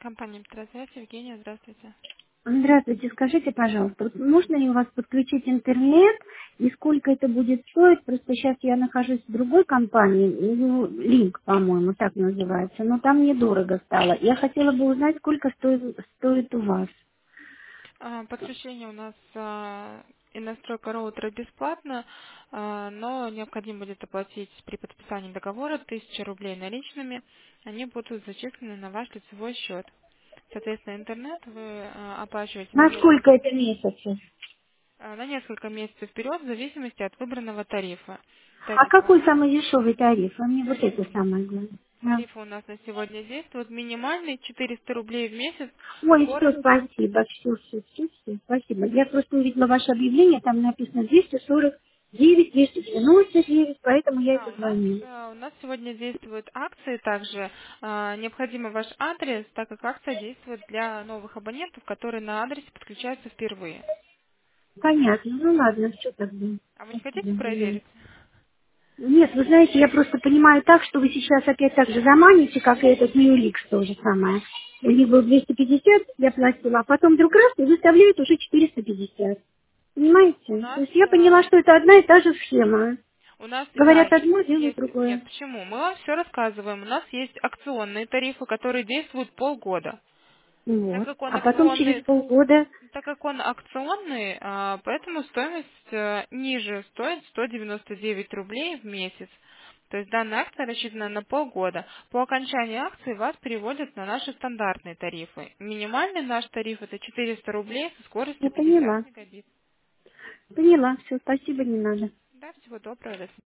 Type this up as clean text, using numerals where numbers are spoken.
Компания «Петросвязь», Евгения, здравствуйте. Здравствуйте, скажите, пожалуйста, вот можно ли у вас подключить интернет и сколько это будет стоить? Просто сейчас я нахожусь в другой компании, ну, Линк, по-моему, так называется, но там недорого стало. Я хотела бы узнать, сколько стоит у вас. Подключение у нас и настройка роутера бесплатно, но необходимо будет оплатить при подписании договора 1000 рублей наличными. Они будут зачислены на ваш лицевой счет. Соответственно, интернет вы оплачиваете На сколько это месяцев? на несколько месяцев вперед в зависимости от выбранного тарифа. А какой самый дешевый тариф? А мне вот Тариф это самое главное. Да. Тарифы у нас на сегодня действуют. Минимальный 400 рублей в месяц в Ой, все, город. спасибо, все, спасибо. Я просто увидела ваше объявление, там написано 249, 299, поэтому я и Да, позвонила. у нас сегодня действуют акции также. Необходимый ваш адрес, так как акция действует для новых абонентов, которые на адресе подключаются впервые. Понятно, ну ладно, все тогда. А вы не хотите Спасибо. проверить? Нет, вы знаете, я просто понимаю так, что вы сейчас опять так же заманите, как и этот Ньюликс то же самое. У них был 250, я платила, а потом вдруг раз и выставляют уже 450. У Понимаете? То нас, есть я поняла, что это одна и та же схема. да, Говорят одно, делают есть, нет, другое. почему? Мы вам все рассказываем. У нас есть акционные тарифы, которые действуют полгода. Так Вот. как он А потом через акционный, полгода, Так как он акционный, поэтому стоимость ниже, стоит 199 рублей в месяц. То есть данная акция рассчитана на полгода. По окончании акции вас переводят на наши стандартные тарифы. Минимальный наш тариф это 400 рублей со я скоростью 50 поняла. мегабит. Поняла, все, спасибо, не надо. Да, всего доброго, до свидания.